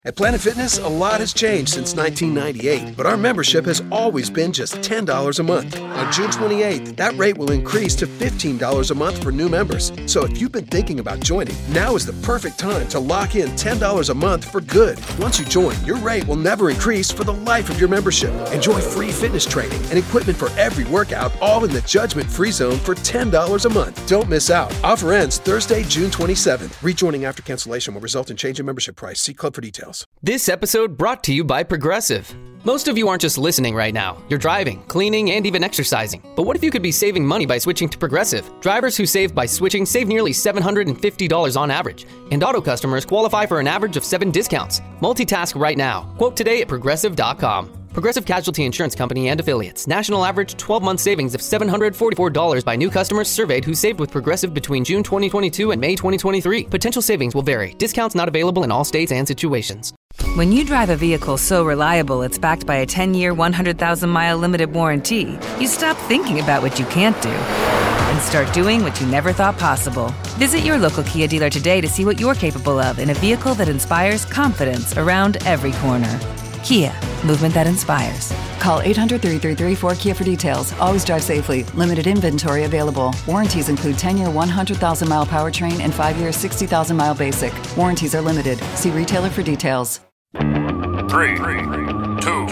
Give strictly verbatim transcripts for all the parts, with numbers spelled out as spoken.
At Planet Fitness, a lot has changed since nineteen ninety-eight, but our membership has always been just ten dollars a month. On June twenty-eighth, that rate will increase to fifteen dollars a month for new members. So if you've been thinking about joining, now is the perfect time to lock in ten dollars a month for good. Once you join, your rate will never increase for the life of your membership. Enjoy free fitness training and equipment for every workout, all in the judgment-free zone for ten dollars a month. Don't miss out. Offer ends Thursday, June twenty-seventh. Rejoining after cancellation will result in change in membership price. See club for details. This episode brought to you by Progressive. Most of you aren't just listening right now. You're driving, cleaning, and even exercising. But what if you could be saving money by switching to Progressive? Drivers who save by switching save nearly seven hundred fifty dollars on average. And auto customers qualify for an average of seven discounts. Multitask right now. Quote today at progressive dot com. Progressive Casualty Insurance Company and Affiliates. National average twelve-month savings of seven hundred forty-four dollars by new customers surveyed who saved with Progressive between June twenty twenty-two and May twenty twenty-three. Potential savings will vary. Discounts not available in all states and situations. When you drive a vehicle so reliable it's backed by a ten-year, one hundred thousand mile limited warranty, you stop thinking about what you can't do and start doing what you never thought possible. Visit your local Kia dealer today to see what you're capable of in a vehicle that inspires confidence around every corner. Kia, movement that inspires. Call eight hundred, three three three, four Kia for details. Always drive safely. Limited inventory available. Warranties include ten-year, one hundred thousand mile powertrain and five-year, sixty thousand mile basic. Warranties are limited. See retailer for details. Three, two,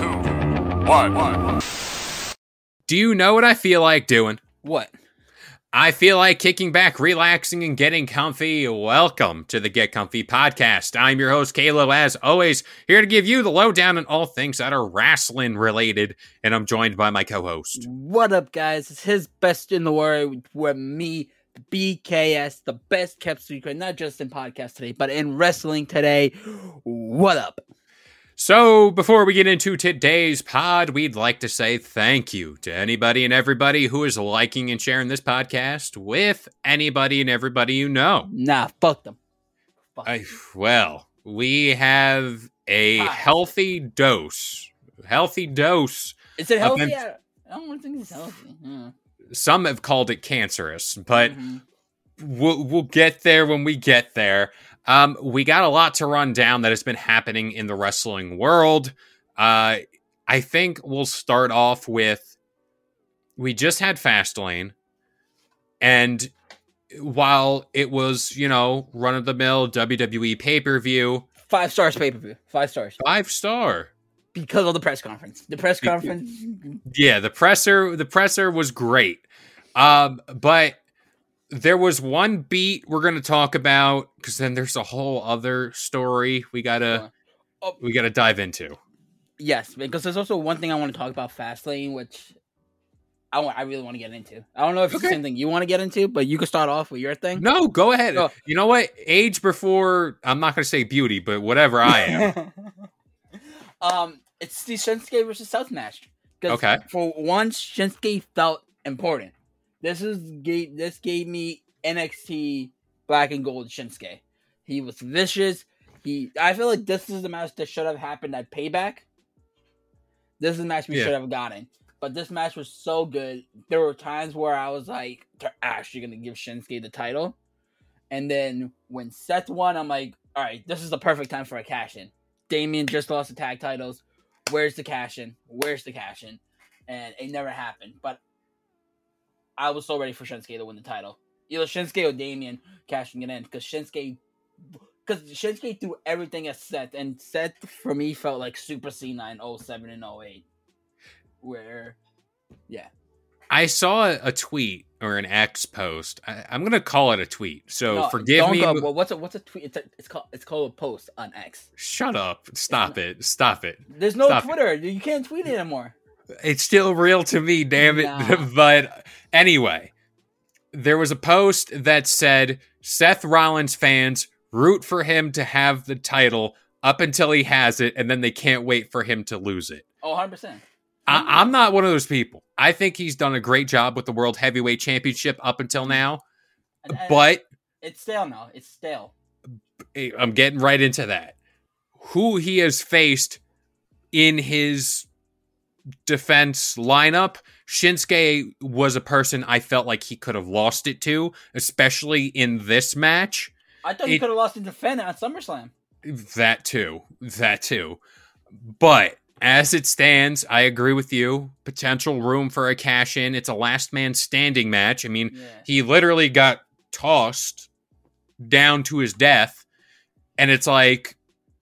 one. Do you know what I feel like doing? What? I feel like kicking back, relaxing, and getting comfy. Welcome to the Get Comfy podcast. I'm your host, Kalo, as always, here to give you the lowdown on all things that are wrestling related, and I'm joined by my co-host. What up, guys? It's his best in the world with me, B K S, the best kept secret, not just in podcast today, but in wrestling today. What up? So, before we get into today's pod, we'd like to say thank you to anybody and everybody who is liking and sharing this podcast with anybody and everybody you know. Nah, fuck them. Fuck I, well, we have a Five. healthy healthy dose. Healthy dose. Is it healthy? Of- I I don't think it's healthy. Yeah. Some have called it cancerous, but Mm-hmm. we'll, we'll get there when we get there. Um, we got a lot to run down that has been happening in the wrestling world. Uh, I think we'll start off with, we just had Fastlane, and while it was, you know, run-of-the-mill W W E pay-per-view. Five stars pay-per-view. Five stars. Five star. Because of the press conference. The press conference. Yeah, the presser, the presser was great. Um, but there was one beat we're going to talk about, because then there's a whole other story we gotta Oh. we gotta dive into. Yes, because there's also one thing I want to talk about Fastlane, which I want, I really want to get into. I don't know if it's Okay. the same thing you want to get into, but you can start off with your thing. No, go ahead. Go. You know what? Age before, I'm not going to say beauty, but whatever I am. um, it's the Shinsuke versus South match. 'Cause Okay. For once, Shinsuke felt important. This is gave this gave me N X T Black and Gold Shinsuke. He was vicious. He, I feel like this is the match that should have happened at Payback. This is the match we Yeah. should have gotten. But this match was so good. There were times where I was like, they're actually going to give Shinsuke the title. And then when Seth won, I'm like, all right, this is the perfect time for a cash-in. Damian just lost the tag titles. Where's the cash-in? Where's the cash-in? And it never happened. But I was so ready for Shinsuke to win the title. Either Shinsuke or Damian cashing it in. Because Shinsuke... Because Shinsuke threw everything at Seth. And Seth, for me, felt like Super Cena in oh seven and oh eight. Where, yeah. I saw a, a tweet or an X post. I, I'm going to call it a tweet. So No, forgive don't me. Go, well, what's a what's a tweet? It's a, it's called it's called a post on X. Shut up. Stop it. Stop it. There's no Stop Twitter. It. You can't tweet it anymore. It's still real to me, damn it. Nah. But anyway, there was a post that said Seth Rollins fans root for him to have the title up until he has it, and then they can't wait for him to lose it. Oh, one hundred percent. I, I'm not one of those people. I think he's done a great job with the World Heavyweight Championship up until now, And- and but it's stale now. It's stale. I'm getting right into that. Who he has faced in his defense lineup, Shinsuke was a person I felt like he could have lost it to, especially in this match. I thought he It- could have lost in defendant on SummerSlam. That too. That too. But as it stands, I agree with you. Potential room for a cash in. It's a last man standing match. I mean, yeah. He literally got tossed down to his death. And it's like,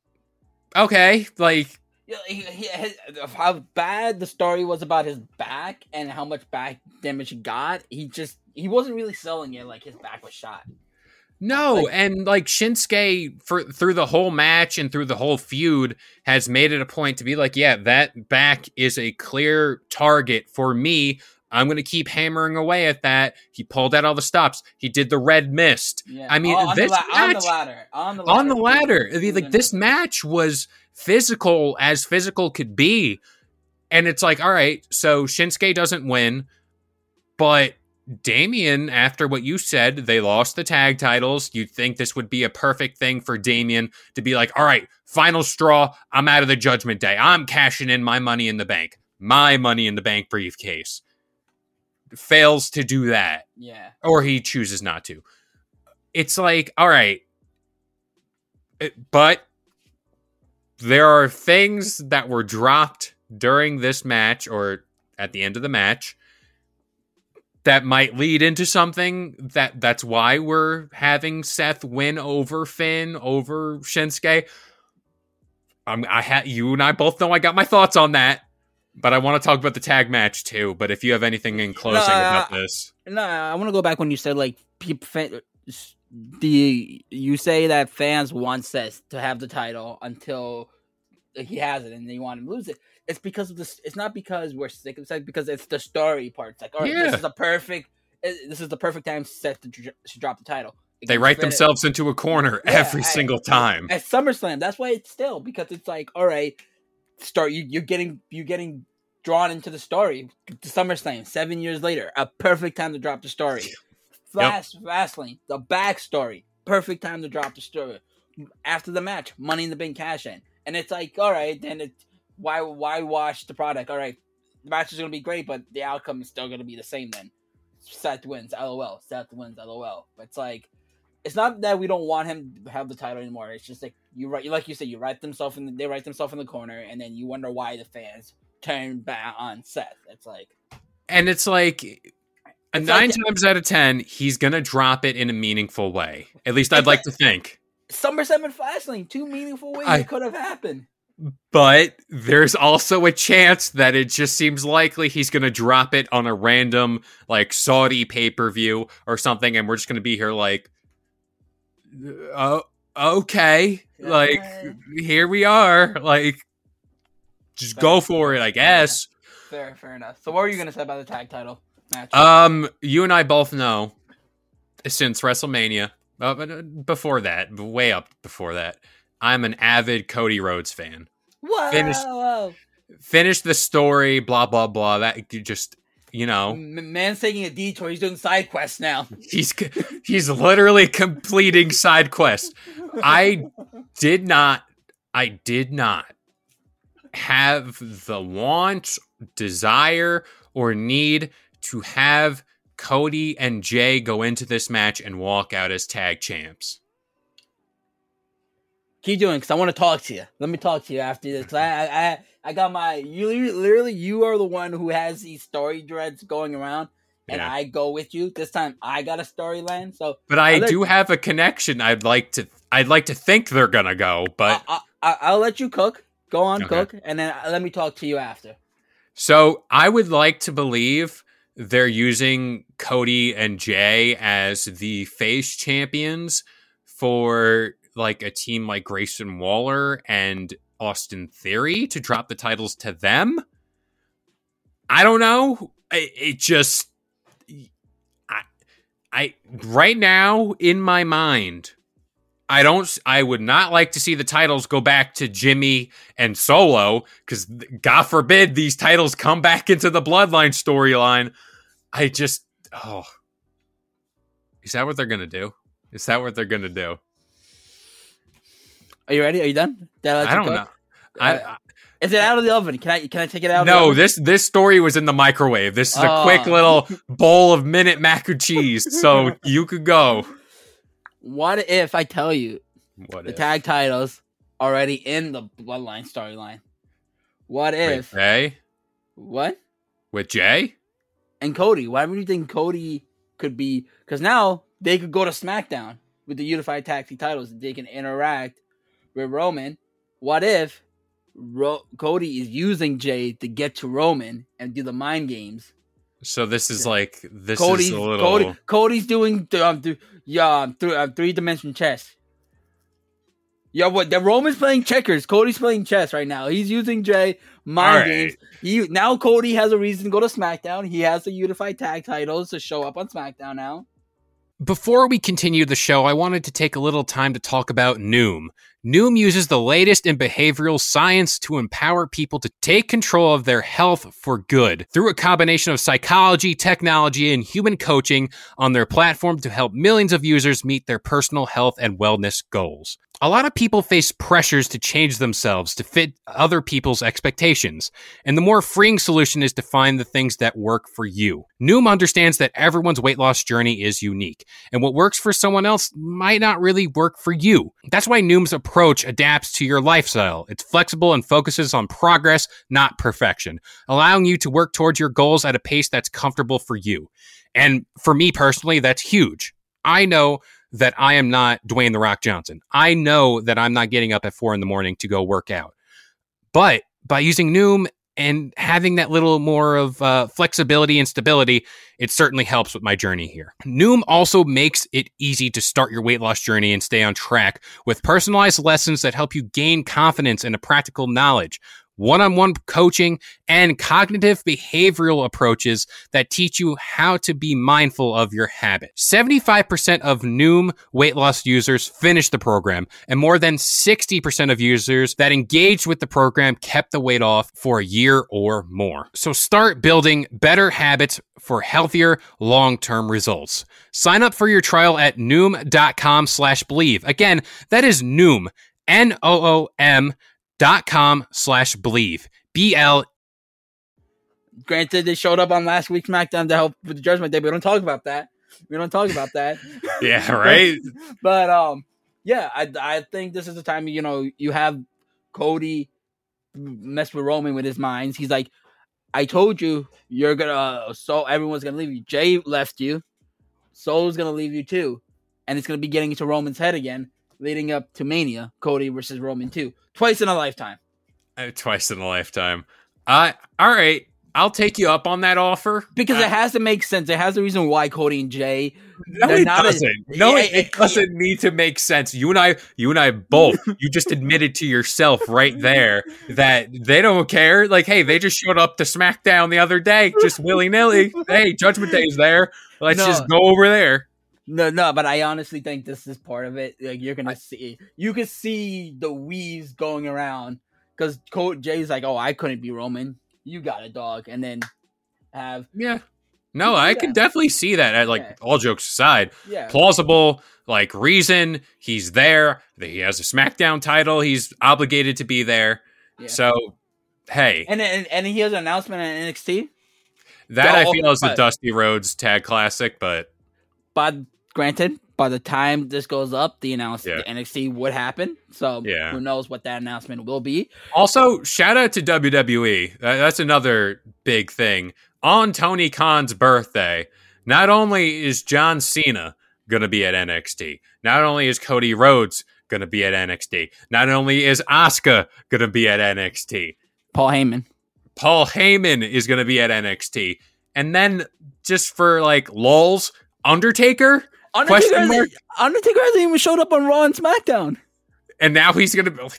okay, like. Yeah, he, he, his, how bad the story was about his back and how much back damage he got. He just, he wasn't really selling it like his back was shot. No, like, and like Shinsuke for through the whole match and through the whole feud has made it a point to be like, yeah, that back is a clear target for me. I'm going to keep hammering away at that. He pulled out all the stops. He did the red mist. Yeah. I mean, on, this the la- match, on the ladder, on the ladder, on the ladder. I mean, like this match was physical as physical could be, and it's like, all right, so Shinsuke doesn't win, but Damian, after what you said, they lost the tag titles. You'd think this would be a perfect thing for Damian to be like, all right, final straw. I'm out of the Judgment Day. I'm cashing in my Money in the Bank. My Money in the Bank briefcase. Fails to do that. Yeah. Or he chooses not to. It's like, all right. It, but there are things that were dropped during this match or at the end of the match that might lead into something that that's why we're having Seth win over Finn, over Shinsuke. Um, I ha- you and I both know I got my thoughts on that, but I want to talk about the tag match too. But if you have anything in closing no, about this. No, I want to go back when you said like people, the you say that fans want Seth to have the title until he has it and they want him to lose it. It's because of this. It's not because we're sick of Seth. Because it's the story part. It's like, all right, yeah. this is the perfect. This is the perfect time Seth to, to drop the title. They write themselves it. into a corner yeah, every I, single time at SummerSlam. That's why it's still because it's like, all right, start. You, you're getting you're getting drawn into the story. The SummerSlam seven years later, a perfect time to drop the story. Fast yep. Fastlane, the backstory, perfect time to drop the story. After the match, Money in the Bank cash in, and it's like, all right, then it's. Why why wash the product? All right, the match is going to be great, but the outcome is still going to be the same then. Seth wins, LOL. Seth wins, LOL. But it's like, it's not that we don't want him to have the title anymore. It's just like, you write, like you said, you write themselves in the, they write themselves in the corner, and then you wonder why the fans turn back on Seth. It's like... And it's like, it's nine like, times out of ten, he's going to drop it in a meaningful way. At least I'd like, like to think. SummerSlam and Fastlane, two meaningful ways I, it could have happened. But there's also a chance that it just seems likely he's going to drop it on a random, like, Saudi pay-per-view or something, and we're just going to be here like, oh, okay, yeah. like, here we are, like, just fair. Go for it, I guess. Fair, fair enough. So what were you going to say about the tag title match? Um, you and I both know, since WrestleMania, uh, but before that, way up before that, I'm an avid Cody Rhodes fan. Whoa! Finished, finished the story, blah, blah, blah. That you just, you know. Man's taking a detour. He's doing side quests now. He's he's literally completing side quests. I did not, I did not have the want, desire, or need to have Cody and Jay go into this match and walk out as tag champs. Keep doing, because I want to talk to you. Let me talk to you after this. I, I, I got my. You literally, you are the one who has these story threads going around, and yeah. I go with you. This time, I got a storyline. So, but I let, do have a connection. I'd like to. I'd like to think they're gonna go, but I, I, I'll let you cook. Go on, okay. cook, and then let me talk to you after. So I would like to believe they're using Cody and Jay as the face champions for. Like a team like Grayson Waller and Austin Theory to drop the titles to them. I don't know. It, it just, I, I, right now in my mind, I don't, I would not like to see the titles go back to Jimmy and Solo because God forbid these titles come back into the Bloodline storyline. I just, oh, is that what they're going to do? Is that what they're going to do? Are you ready? Are you done? I, I don't cook? know. I, I, Is it out of the oven? Can I can I take it out? No, of the oven? this this story was in the microwave. This is a oh. quick little bowl of minute mac and cheese, so you could go. What if I tell you what the if? tag titles already in the Bloodline storyline. What if? With Jay? What? With Jay? And Cody. Why would you think Cody could be? Because now they could go to SmackDown with the Unified Tag Team titles. They can interact with Roman. What if Ro- Cody is using Jay to get to Roman and do the mind games? So this is like this Cody's, is a little. Cody, Cody's doing th- um, th- yeah, um, th- uh, three dimension chess. Yeah, what the Roman's playing checkers. Cody's playing chess right now. He's using Jay mind All right. games. He now Cody has a reason to go to SmackDown. He has the Unified Tag titles to show up on SmackDown now. Before we continue the show, I wanted to take a little time to talk about Noom. Noom uses the latest in behavioral science to empower people to take control of their health for good through a combination of psychology, technology, and human coaching on their platform to help millions of users meet their personal health and wellness goals. A lot of people face pressures to change themselves to fit other people's expectations, and the more freeing solution is to find the things that work for you. Noom understands that everyone's weight loss journey is unique, and what works for someone else might not really work for you. That's why Noom's approach adapts to your lifestyle. It's flexible and focuses on progress, not perfection, allowing you to work towards your goals at a pace that's comfortable for you. And for me personally, that's huge. I know that I am not Dwayne The Rock Johnson. I know that I'm not getting up at four in the morning to go work out. But by using Noom and having that little more of uh, flexibility and stability, it certainly helps with my journey here. Noom also makes it easy to start your weight loss journey and stay on track with personalized lessons that help you gain confidence and a practical knowledge, one-on-one coaching, and cognitive behavioral approaches that teach you how to be mindful of your habits. seventy-five percent of Noom weight loss users finished the program, and more than sixty percent of users that engaged with the program kept the weight off for a year or more. So start building better habits for healthier long-term results. Sign up for your trial at Noom.com slash believe. Again, that is Noom, N O O M dot com slash believe. B L. Granted, they showed up on last week's SmackDown to help with the Judgment Day, but we don't talk about that. We don't talk about that. Yeah, right? But, um, yeah, I, I think this is the time, you know, you have Cody mess with Roman with his minds. He's like, I told you, you're going to, so everyone's going to leave you. Jay left you. Soul's going to leave you too. And it's going to be getting into Roman's head again, leading up to Mania, Cody versus Roman two. Twice in a lifetime. Uh, twice in a lifetime. Uh, all right. I'll take you up on that offer. Because uh, it has to make sense. It has a reason why Cody and Jay. No, it doesn't. A, no, it, it doesn't yeah. need to make sense. You and I, you and I both, you just admitted to yourself right there that they don't care. Like, hey, they just showed up to SmackDown the other day, just willy-nilly. Hey, Judgment Day is there. Let's no. just go over there. No, no, but I honestly think this is part of it. Like, you're gonna see, you can see the weaves going around because Jay's like, "Oh, I couldn't be Roman. You got a dog," and then have yeah, no, I can definitely see that. At, like yeah. all jokes aside, yeah. plausible like reason. He's there. He has a SmackDown title. He's obligated to be there. Yeah. So, hey, and, and and he has an announcement at N X T. That oh, I feel is a Dusty Rhodes Tag Classic, but but. Granted, by the time this goes up, the announcement yeah. the N X T would happen. So yeah. who knows what that announcement will be. Also, shout out to W W E. That's another big thing. On Tony Khan's birthday, not only is John Cena going to be at N X T, not only is Cody Rhodes going to be at N X T, not only is Asuka going to be at N X T. Paul Heyman. Paul Heyman is going to be at N X T. And then just for like lulz, Undertaker... Undertaker hasn't, Undertaker hasn't even showed up on Raw and SmackDown. And now he's going to be...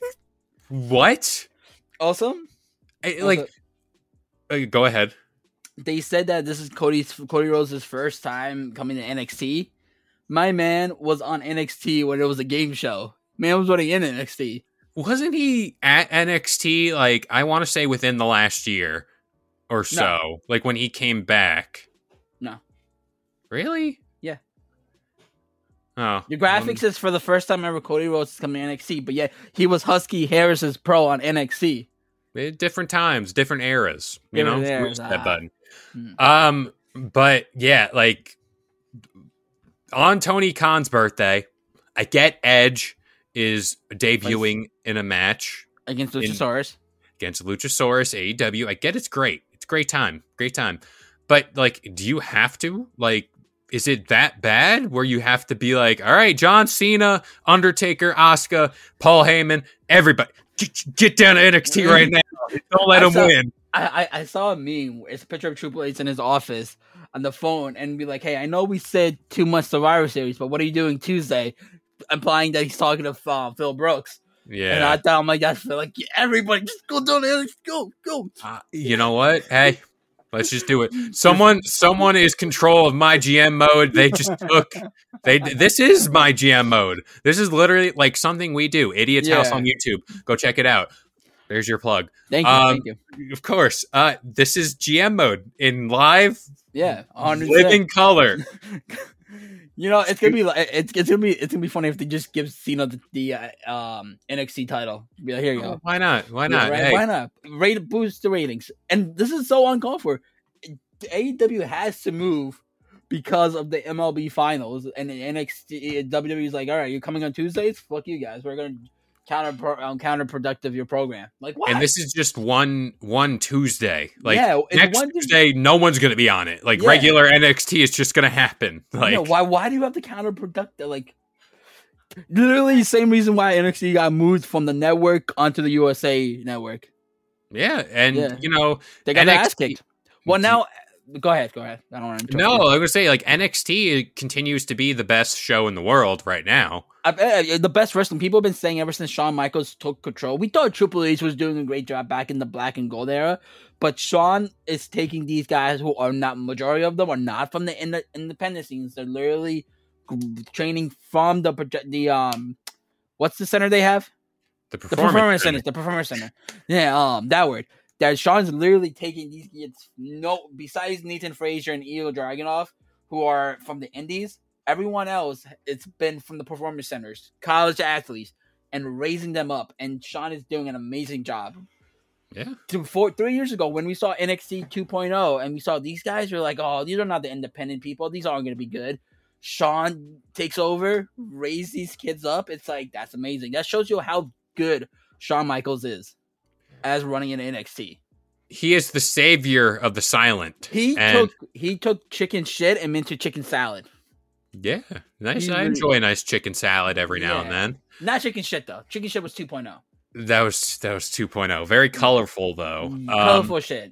What? Also? I, like, also, uh, go ahead. They said that this is Cody's Cody Rhodes' first time coming to N X T. My man was on N X T when it was a game show. Man was already in N X T. Wasn't he at N X T, like, I want to say within the last year or so? No. Like, when he came back? No. Really? Yeah. Oh, the graphics um, is for the first time ever Cody Rhodes is coming to N X T, but yet he was Husky Harris's pro on N X T. Different times, different eras, you different know. Eras, that ah. button. Hmm. Um, but yeah, like on Tony Khan's birthday, I get Edge is debuting in a match against Luchasaurus. In, against Luchasaurus, A E W. I get it's great. It's a great time. Great time. But, like, do you have to? Like, is it that bad where you have to be like, all right, John Cena, Undertaker, Asuka, Paul Heyman, everybody, get, get down to N X T right now. Don't let I him saw, win. I, I, I saw a meme. It's a picture of Triple H in his office on the phone and be like, hey, I know we said two months Survivor Series, but what are you doing Tuesday? Implying that he's talking to uh, Phil Brooks. Yeah. And I thought, I'm like, that's like, yeah, everybody, just go down there. Let's go, go. Uh, you know what? Hey. Let's just do it. Someone, someone is control of my G M mode. They just took. They. This is my G M mode. This is literally like something we do. Idiot's yeah. House on YouTube. Go check it out. There's your plug. Thank you. Um, thank you. Of course. Uh, this is G M mode in live. Yeah, one hundred percent. Living color. You know, it's gonna be like it's it's gonna be it's gonna be funny if they just give Cena the, the uh, um N X T title. Be like, here you go. Oh, why not? Why Yeah, not? right? Hey. Why not? Rate boost the ratings. And this is so uncalled for. A E W has to move because of the M L B finals, and the N X T W W is like, all right, you're coming on Tuesdays. Fuck you guys. We're gonna counter um, counterproductive your program. Like, what? And this is just one one Tuesday. Like Yeah, it's next one Tuesday, no one's gonna be on it. Like Yeah. regular N X T is just gonna happen. Like Yeah, why? Why do you have to counterproductive? Like, literally the same reason why N X T got moved from the network onto the U S A network. yeah, and Yeah. you know They got N X T their ass kicked. Well, now go ahead, go ahead. I don't want to. No, I was gonna say like N X T continues to be the best show in the world right now. I, I, the best wrestling people have been saying ever since Shawn Michaels took control. We thought Triple H was doing a great job back in the black and gold era, but Shawn is taking these guys who are not, majority of them are not from the, in the independent scenes. They're literally training from the the um, what's the center they have? The The performance, performance center. center. The performance center. Yeah, um, that word. That Sean's literally taking these kids. No, besides Nathan Frazier and Eel Dragunov, who are from the Indies, everyone else it's been from the performance centers, college athletes, and raising them up. And Sean is doing an amazing job. Yeah. To, four, three years ago, when we saw N X T two point oh, and we saw these guys, were like, "Oh, these are not the independent people. These aren't going to be good." Sean takes over, raise these kids up. It's like that's amazing. That shows you how good Shawn Michaels is as running in N X T. He is the savior of the silent. He and took he took chicken shit and into chicken salad. Yeah, nice. He I really- enjoy a nice chicken salad every now and Yeah. then. Not chicken shit though. Chicken shit was two point oh. That was that was two point oh. Very colorful though. Um, Colorful shit.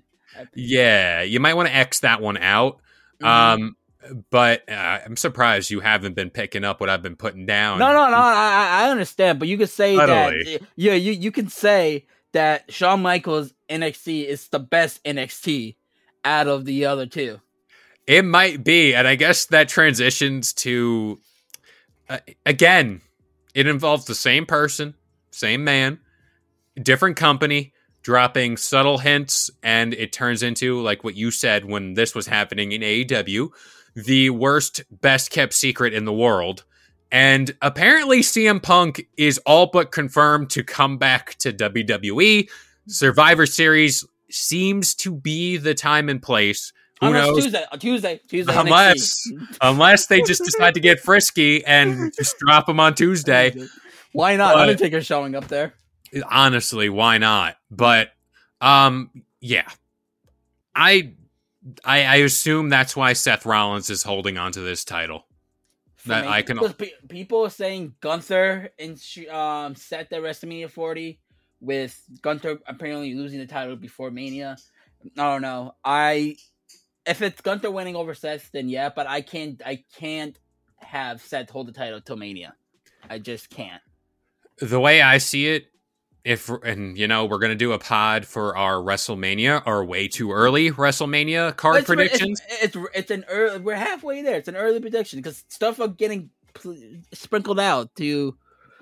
Yeah, you might want to X that one out. Mhm. Um, but uh, I'm surprised you haven't been picking up what I've been putting down. No, no, no. I I I understand, but you could say Totally. that. Yeah, you you can say that Shawn Michaels N X T is the best N X T out of the other two. It might be, and I guess that transitions to uh, again. It involves the same person, same man, different company, dropping subtle hints, and it turns into, like what you said when this was happening in A E W, the worst, best kept secret in the world. And apparently C M Punk is all but confirmed to come back to W W E. Survivor Series seems to be the time and place. Who Unless knows? Tuesday, uh, Tuesday, Tuesday. Unless, N X T. unless they just decide to get frisky and just drop them on Tuesday. Why not? But- Undertaker showing up there. Honestly, why not? But um, yeah, I, I I assume that's why Seth Rollins is holding on to this title. For That me, I can- because pe- people are saying Gunther and sh- um set the WrestleMania forty with Gunther apparently losing the title before Mania. I don't know. I if it's Gunther winning over Seth, then yeah, but I can't. I can't have Seth hold the title till Mania. I just can't. The way I see it, if and you know we're gonna do a pod for our WrestleMania, our way too early WrestleMania card It's- predictions. It's, it's it's an early. We're halfway there. It's an early prediction because stuff are getting pl- sprinkled out to.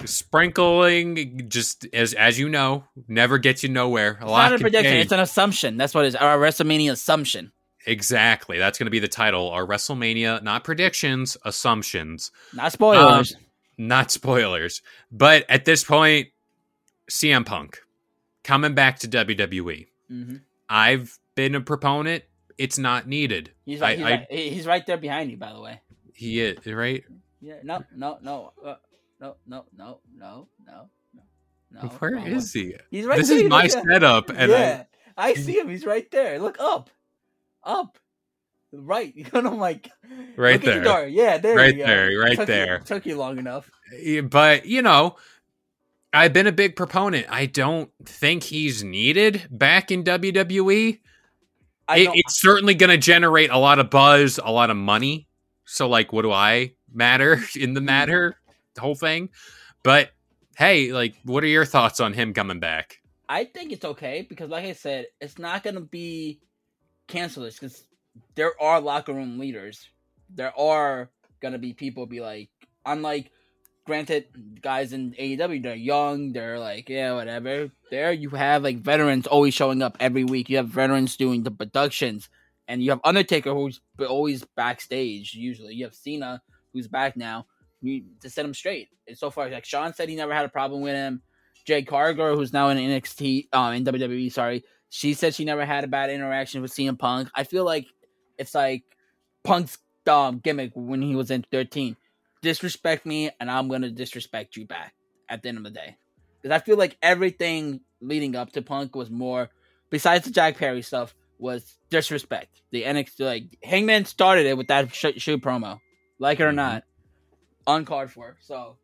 Sprinkling, just as as you know, never gets you nowhere. A It's lot not a can prediction. change. It's an assumption. That's what it is. Our WrestleMania assumption. Exactly. That's going to be the title. Our WrestleMania, not predictions, assumptions. Not spoilers. Um, not spoilers. But at this point, C M Punk coming back to W W E. mm-hmm. I've been a proponent. It's not needed. He's right. I- He's, I- right. He- he's right there behind you, by the way. He is, right? Yeah. No. No. No. Uh, no. No. No. No. No. No. No, Where wrong is one. he? He's right This there. is my Yeah. setup, and yeah, I... I see him. He's right there. Look up, up, right. Oh my God. Right Look there. At the door. Yeah, there Right you go. there, right took there. You, took you long enough. I, but you know, I've been a big proponent. I don't think he's needed back in W W E. I It, don't- it's certainly going to generate a lot of buzz, a lot of money. So, like, what do I matter in the matter? The whole thing. But hey, like, what are your thoughts on him coming back? I think it's okay because, like I said, it's not going to be canceled because there are locker room leaders. There are going to be people be like, unlike, granted, guys in A E W, they're young, they're like, yeah, whatever. There you have, like, veterans always showing up every week. You have veterans doing the productions, and you have Undertaker who's always backstage, usually. You have Cena who's back now you, to set him straight. And so far, like, Sean said he never had a problem with him. Jade Cargill, who's now in N X T, um, in W W E, sorry, she said she never had a bad interaction with C M Punk. I feel like it's like Punk's um, gimmick when he was in thirteen. Disrespect me, and I'm going to disrespect you back at the end of the day. Because I feel like everything leading up to Punk was more, besides the Jack Perry stuff, was disrespect. The N X T, like, Hangman started it with that sh- shoe promo. Like it or not. Uncalled for. So,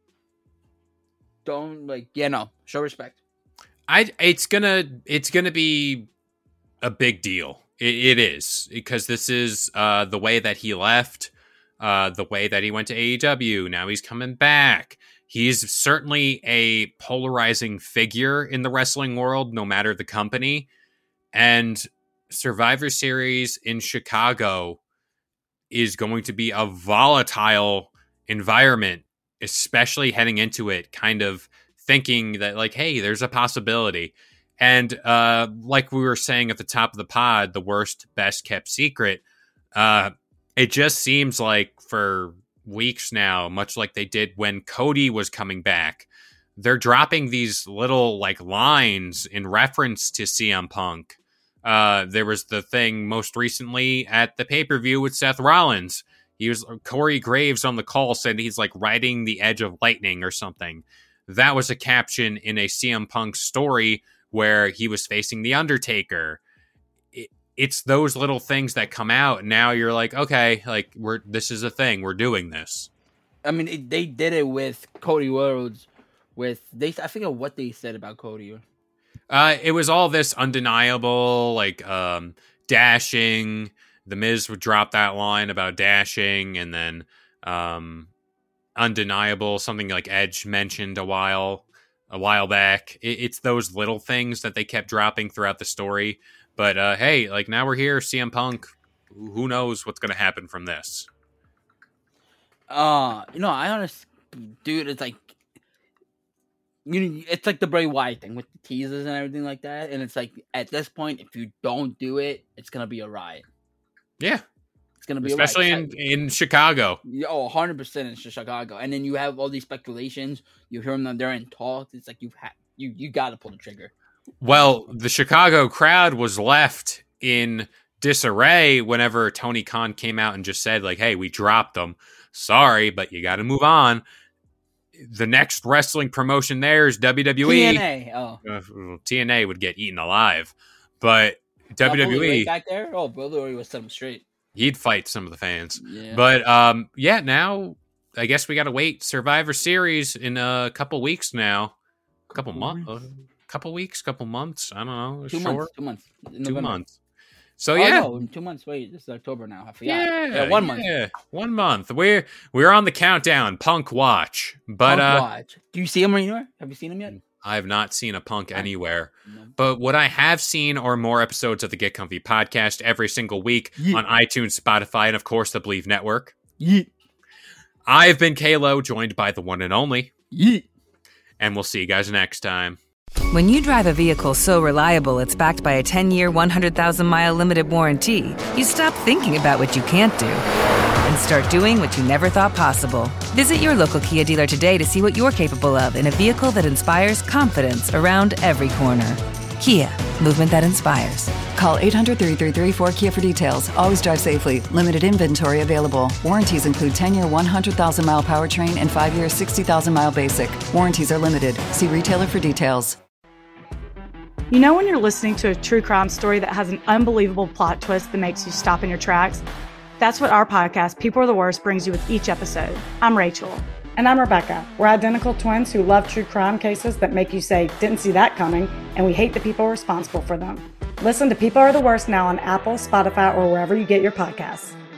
don't, like, yeah, no. Show respect. I it's gonna it's gonna be a big deal. It, it is because this is uh, the way that he left, uh, the way that he went to A E W. Now he's coming back. He's certainly a polarizing figure in the wrestling world, no matter the company. And Survivor Series in Chicago is going to be a volatile environment, especially heading into it, kind of thinking that, like, hey, there's a possibility. And uh, like we were saying at the top of the pod, the worst, best kept secret, uh, it just seems like for weeks now, much like they did when Cody was coming back, they're dropping these little, like, lines in reference to C M Punk. Uh, there was the thing most recently at the pay-per-view with Seth Rollins. He was Corey Graves on the call said he's like riding the edge of lightning or something. That was a caption in a C M Punk story where he was facing The Undertaker. It, it's those little things that come out. Now you're like, okay, like we're this is a thing. We're doing this. I mean, it, they did it with Cody Rhodes. With they, I forget what they said about Cody. Uh, it was all this undeniable, like um, dashing. The Miz would drop that line about dashing, and then um, undeniable, something like Edge mentioned a while a while back. It, it's those little things that they kept dropping throughout the story. But uh, hey, like now we're here, C M Punk. Who knows what's going to happen from this? Uh, you know, I honestly, dude, it's like, you, it's like the Bray Wyatt thing with the teasers and everything like that. And it's like, at this point, if you don't do it, it's going to be a riot. Yeah. It's going to be Especially a riot. in, in Chicago. Oh, one hundred percent in Chicago. And then you have all these speculations. You hear them there in talks. It's like, you've had, you, you got to pull the trigger. Well, the Chicago crowd was left in disarray whenever Tony Khan came out and just said, like, hey, we dropped them. Sorry, but you got to move on. The next wrestling promotion there is W W E. T N A. Oh. Uh, T N A would get eaten alive. But W W E. Uh, Bully Ray back there? Oh, Bully Ray was set him straight. He'd fight some of the fans. Yeah. But um, yeah, now I guess we got to wait. Survivor Series in a couple weeks now. A couple months. A couple weeks, couple months. I don't know. Two short. months. Two months. In Two November. months. So Oh, yeah. no, in two months. Wait, this is October now. I forgot. Yeah, Yeah, one month. Yeah, one month. We're we're on the countdown. Punk watch, but Punk uh, watch. Do you see him anywhere? Have you seen him yet? I have not seen a Punk anywhere. No. But what I have seen are more episodes of the Get Comfy podcast every single week Yeah. on iTunes, Spotify, and of course the Believe Network. Yeet. I've been Kalo, joined by the one and only, Yeet. and we'll see you guys next time. When you drive a vehicle so reliable it's backed by a ten-year, one hundred thousand mile limited warranty, you stop thinking about what you can't do and start doing what you never thought possible. Visit your local Kia dealer today to see what you're capable of in a vehicle that inspires confidence around every corner. Kia, movement that inspires. Call eight hundred, three three three, four K I A for details. Always drive safely. Limited inventory available. Warranties include ten-year, one hundred thousand mile powertrain and five-year, sixty thousand mile basic. Warranties are limited. See retailer for details. You know when you're listening to a true crime story that has an unbelievable plot twist that makes you stop in your tracks? That's what our podcast, People Are the Worst, brings you with each episode. I'm Rachel. And I'm Rebecca. We're identical twins who love true crime cases that make you say, didn't see that coming, and we hate the people responsible for them. Listen to People Are the Worst now on Apple, Spotify, or wherever you get your podcasts.